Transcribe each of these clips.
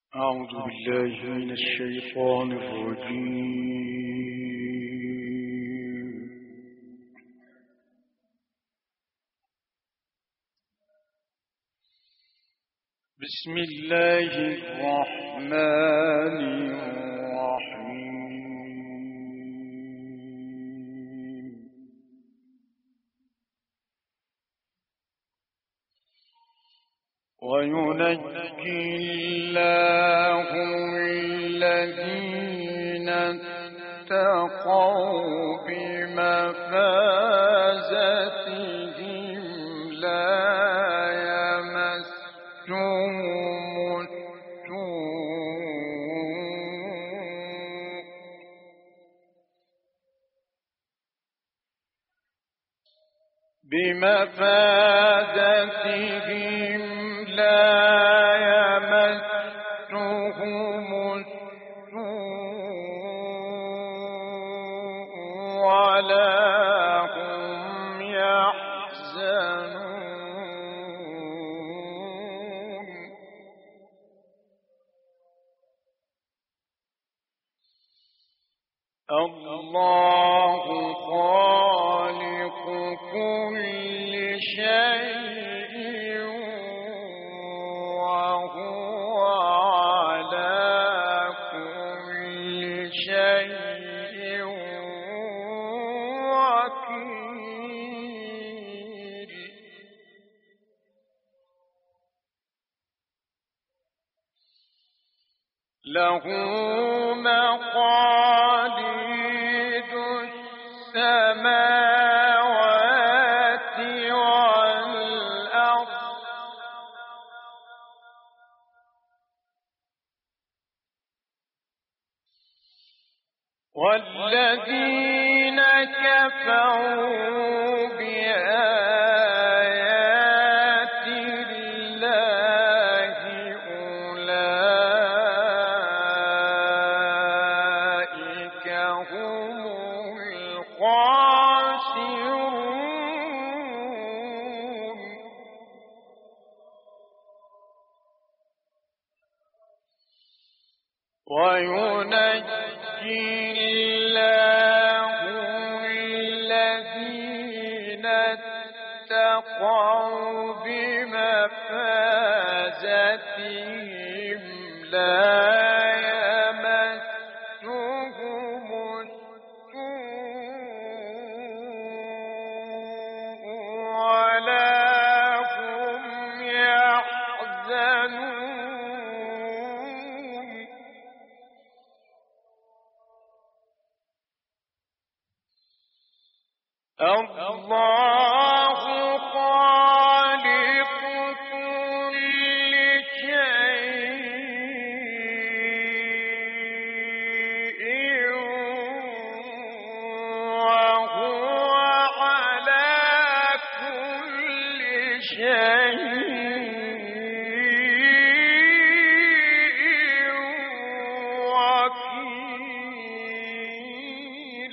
أعوذ بالله من الشيطان الرجيم. بسم الله الرحمن الرحيم. وينجي الله الذين اتقوا بمفازتهم لا يمسهم السوء بمفازتهم لا يمسهم السوء ولا هم يحزنون. الله خالق كل شيء وهو على كل شيء وكيل. له مقاليد السماوات والأرض والذين كفروا بآيات الله أولئك هم الخاسرون. وينجي الله الذين اتقوا بمفازتهم لا يمسهم السوء ولا هم يحزنون. الله خالق كل شيء وهو على كل شيء وكيل.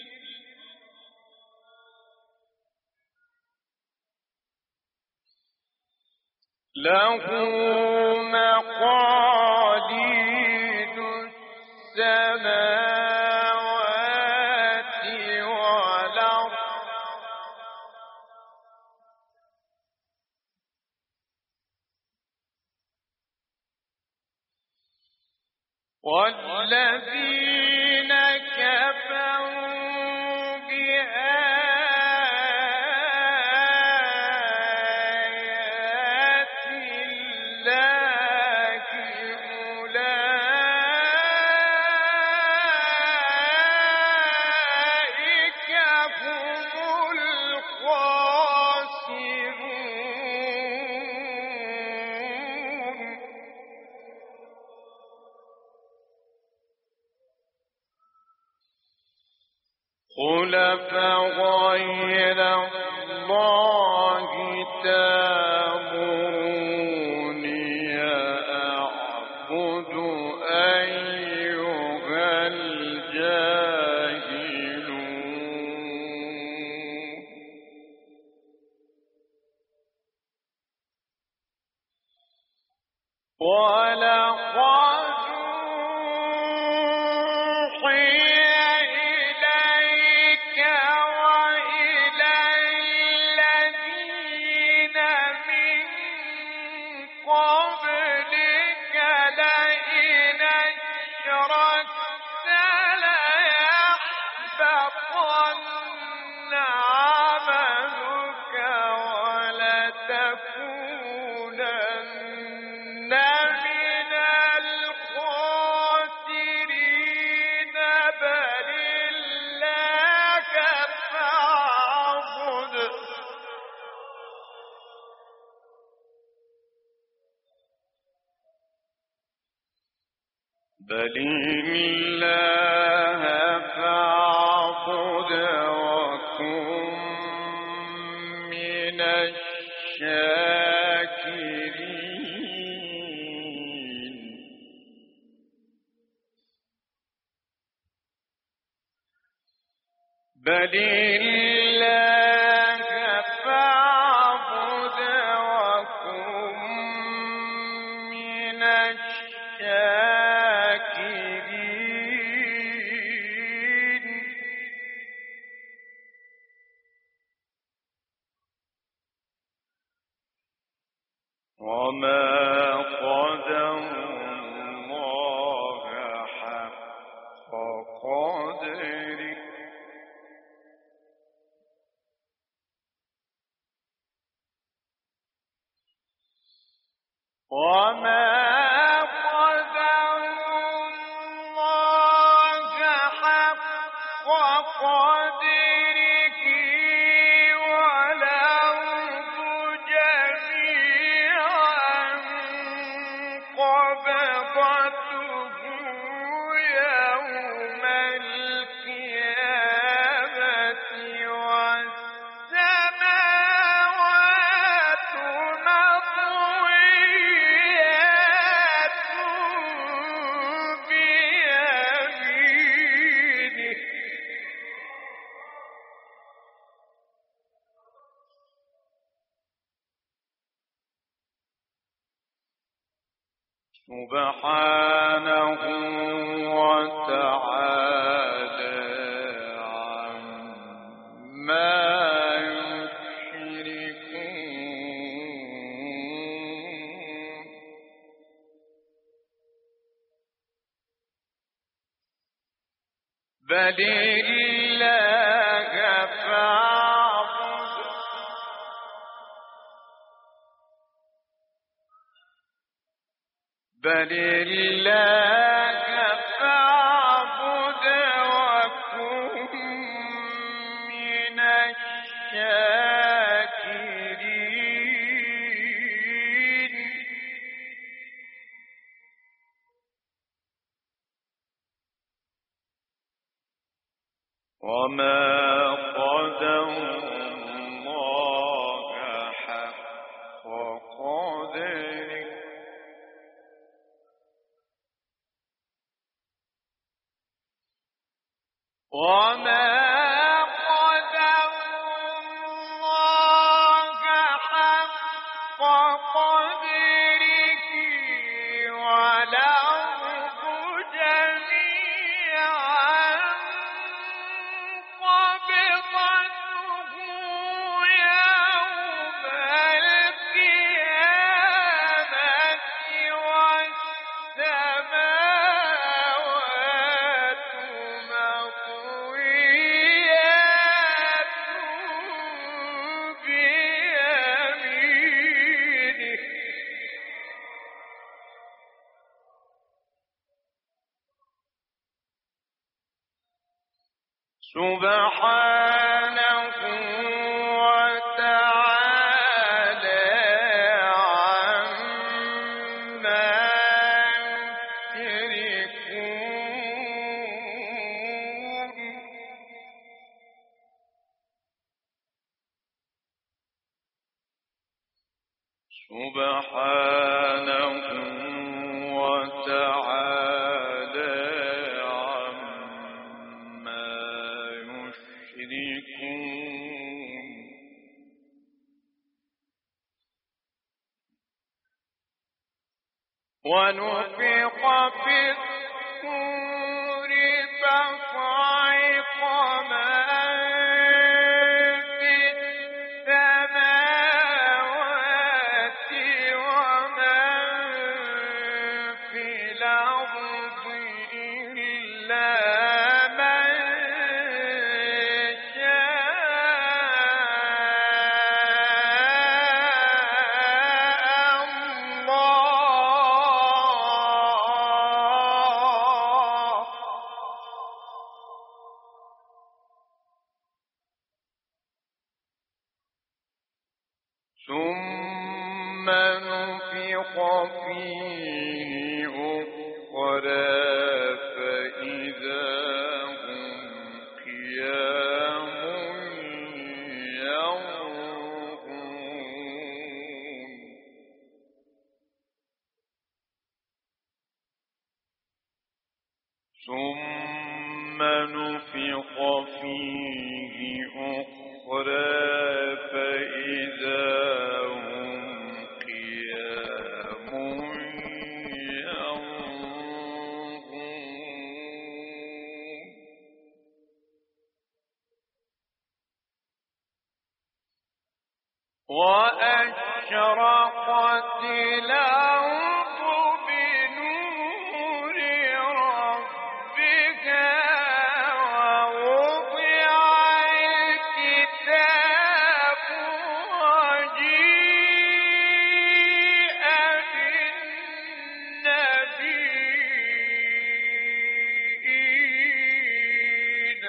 له مقاليد السماوات والأرض والذين كفروا بآيات الله أولئك هم الخاسرون. قل أفغير الله تأمروني أعبد أيها الجاهلون. ولقد بل الله فاعبد وكن من الشاكرين بل الله فاعبد وكن من الشاكرين وما قدروا الله حق قدره وما قدروا الله حق قدره والأرض جميعا قبضته يوم القيامة والسماوات مطويات بيمينه سبحانه وتعالى عما يشركون بل الله فاعبد بل الله فاعبد وكن من الشاكرين وما قدروا الله حق قدره وما قدروا الله حق قدره والأرض جميعا قبضته يوم القيامة والسماوات مطويات بيمينه سبحانه وتعالى عما يشركون سبحانه وتعالى عما يشركون ونفخ في الصور فصعق من في السماوات ومن في الأرض إلا من شاء الله ثم نفخ فيه أخرى ثم نفخ فيه أخرى فإذا هم قيام ينظرون وأشرقت الأرض بنور ربها ووضع الكتاب وجيء بالنبيين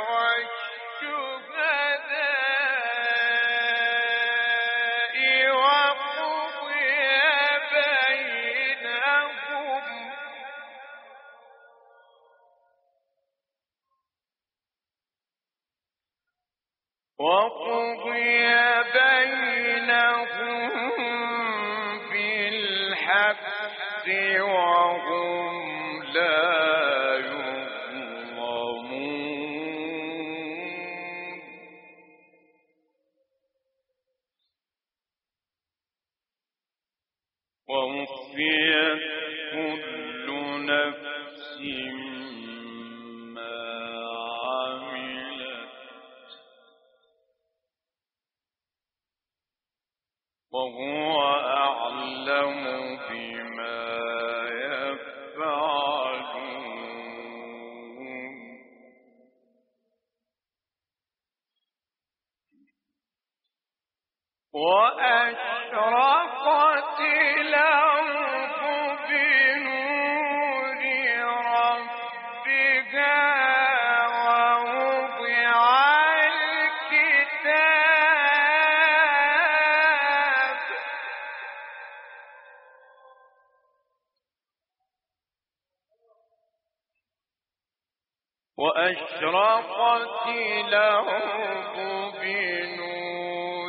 والشهداء وقضي بينهم بالحق وهم لا يظلمون ووفيت كل نفس ما عملت وهو أعلم بما يفعلون وأشرقت الأرض بنور ربها ووضع الكتاب وأشرقت الأرض بنور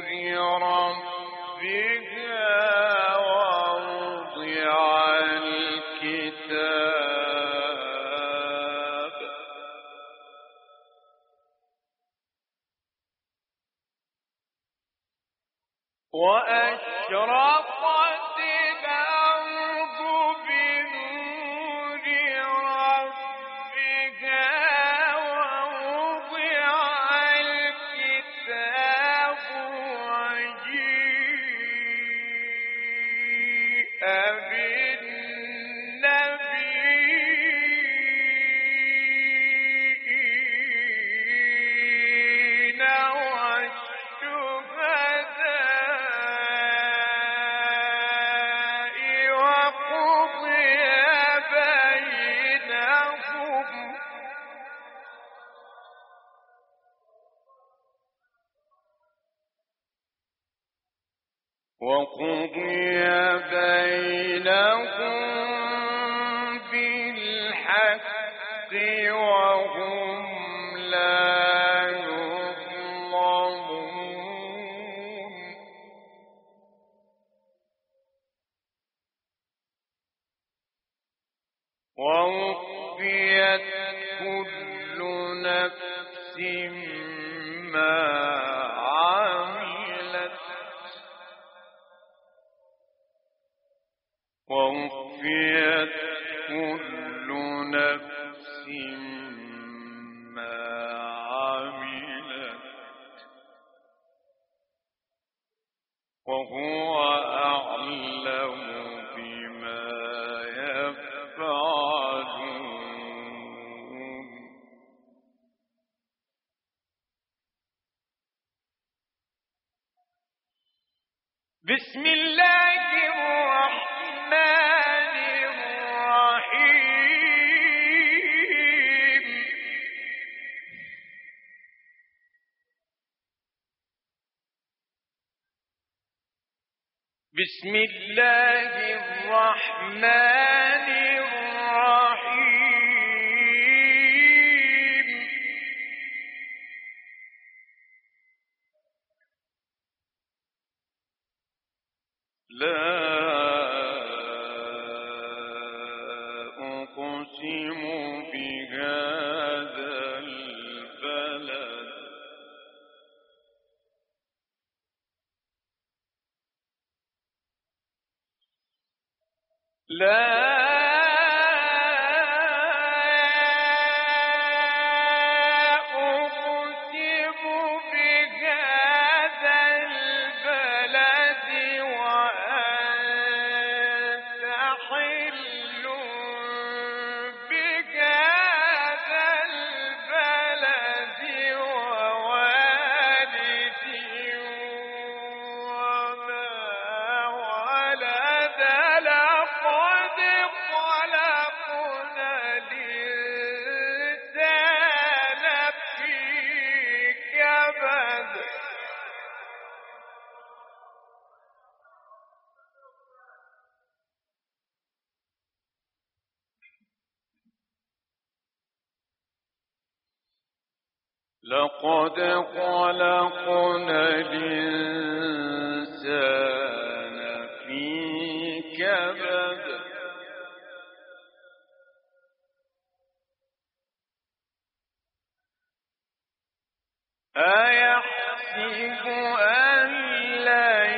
ربها ووضع الكتاب وأشرقت الأرض بنور ربها ووضع الكتاب وجيء بالنبيين والشهداء وقضي بينهم بالحق وهم لا يظلمون ووفيت كل نفس ما عملت ووفيت كل نفس ما عملت وهو أعلم بما يفعلون بسم الله الرحمن الرحيم بسم الله الرحمن الرحيم لا أقسم بهذا لقد خلقنا الإنسان في كبد أيحسب أن لن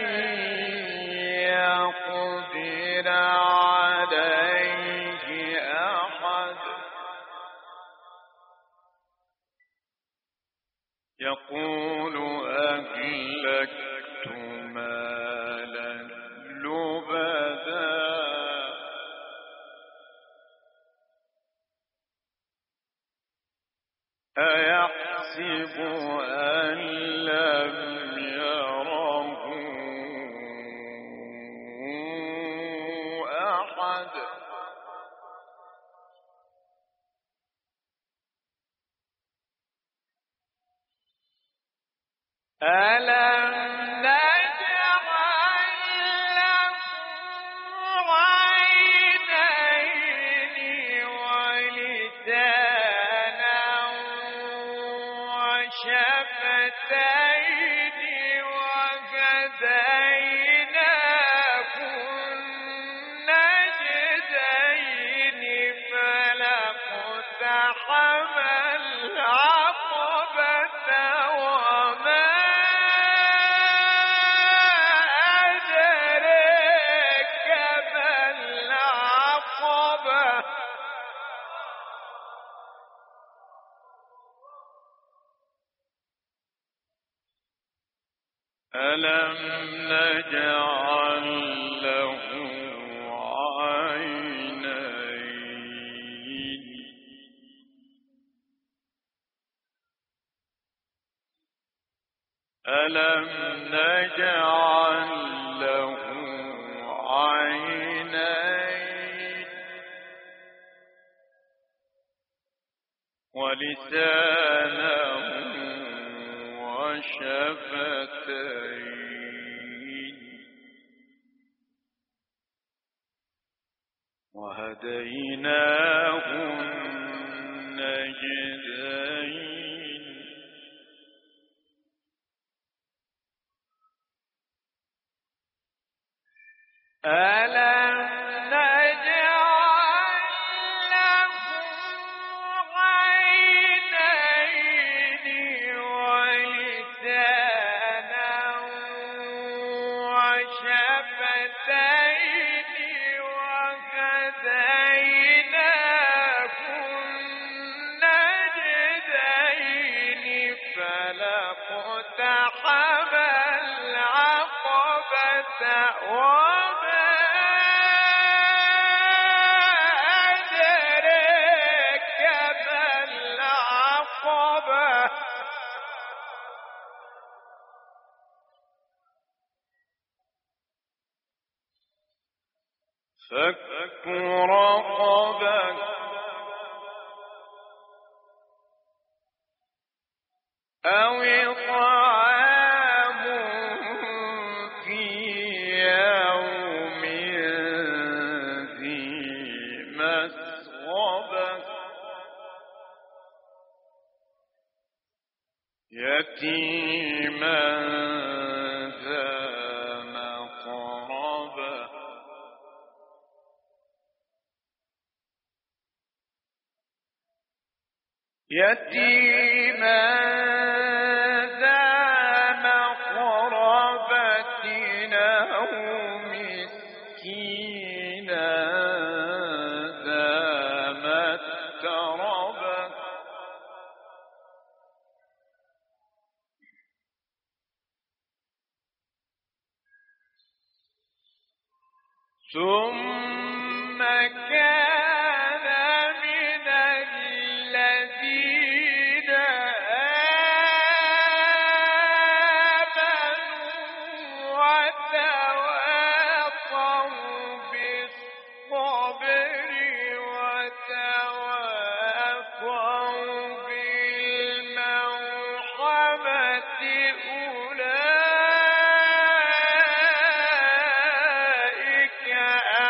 يقدر عليه أحد يقول أهلكت مالا لبدا أيحسب أن لم يره أحد ألم نجعل له عينين ولسانا وشفتين وهديناه النجدين فلا اقتحم العقبة وما أدريك ما العقبة ألم نجعل له عينين ألم نجعل له عينين ولسانا وشفتين وهديناه النجدين ألم نجعل له عينين ولسانا وشفتين وهديناه النجدين فلا اقتحم العقبة وما أدريك ما العقبة فك رقبة أو إطعام في يوم ذي مسغبة يتيما ذا مقربة يتيما ذا مقربة أو مسكينا ذا متربة ثم كان من الذين آمنوا وتواصوا بالصبر وتواصوا بالمرحمة أولئك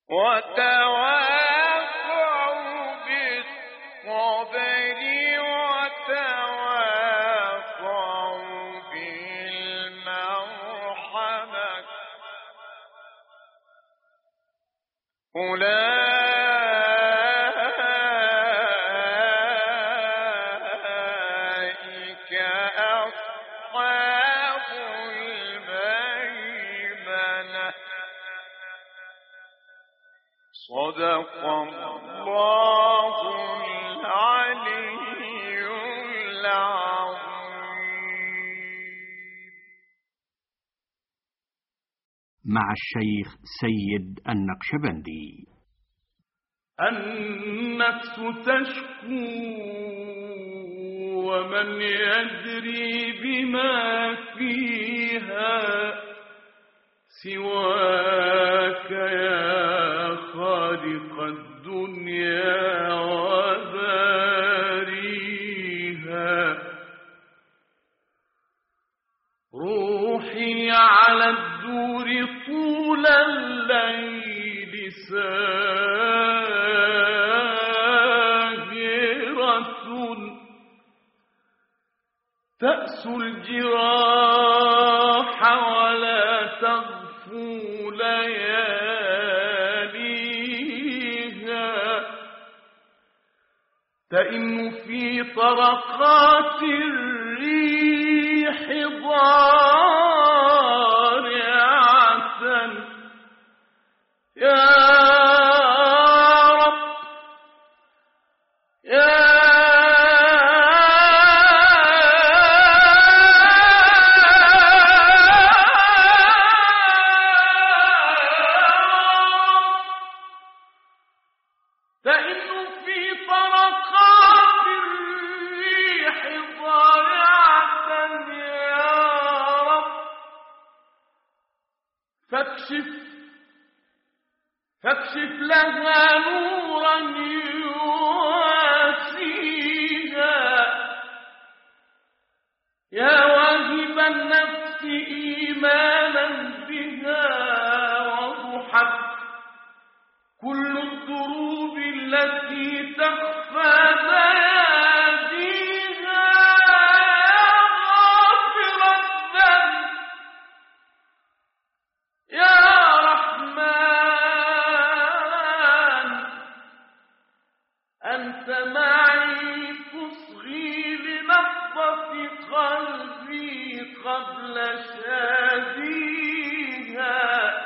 وتواصوا بالصبر وتواصوا بالمرحمة أولئك أصحاب الميمنة صدق الله العلي العظيم. مع الشيخ سيد النقشبندي. النفس تشكو ومن يدري بما فيها سواك يا خالق الدنيا وباريها. روحي على الدور طول الليل ساهرة تأسو الجراح ولا تغفو لياليها. تئن في طرقات الريح ضارعة يا رب يا تئن في طرقات الريح ضارعة يا رب فاكشف لها نورا يواسيها. يا واهب النفس إيمانا بها وضحت كل الدروب التي تخفى بياديها. غافر الذنب يا رحمن أنت معي تصغي لنبضة قلبي قبل شاديها.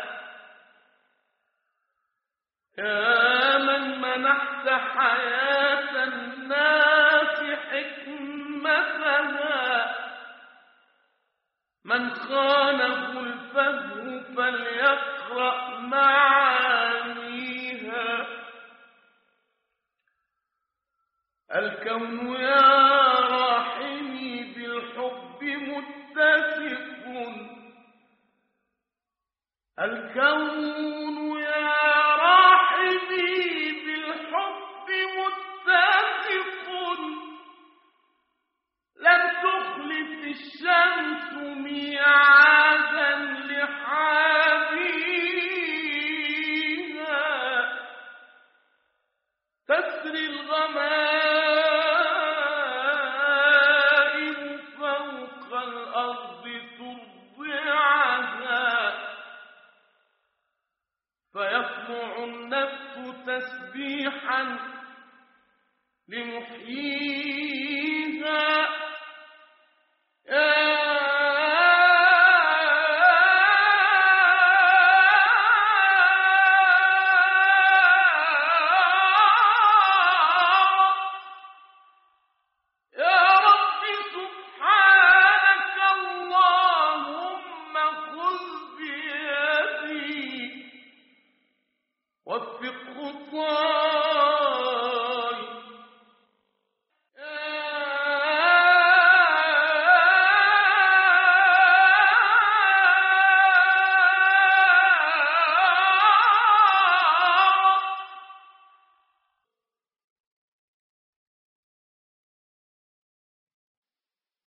يا من منحت حياة الناس حكمتها من خانه الفهم فليقرأ معانيها. الكون يا راحمي بالحب متسق. الكون يا راحمي بالحب متسق. لم تخلف الشمس ميعادا لحابيها. تسري الغمائم فوق الأرض ترضعها. فيطلع النفس تسبيحا لمحييها. يا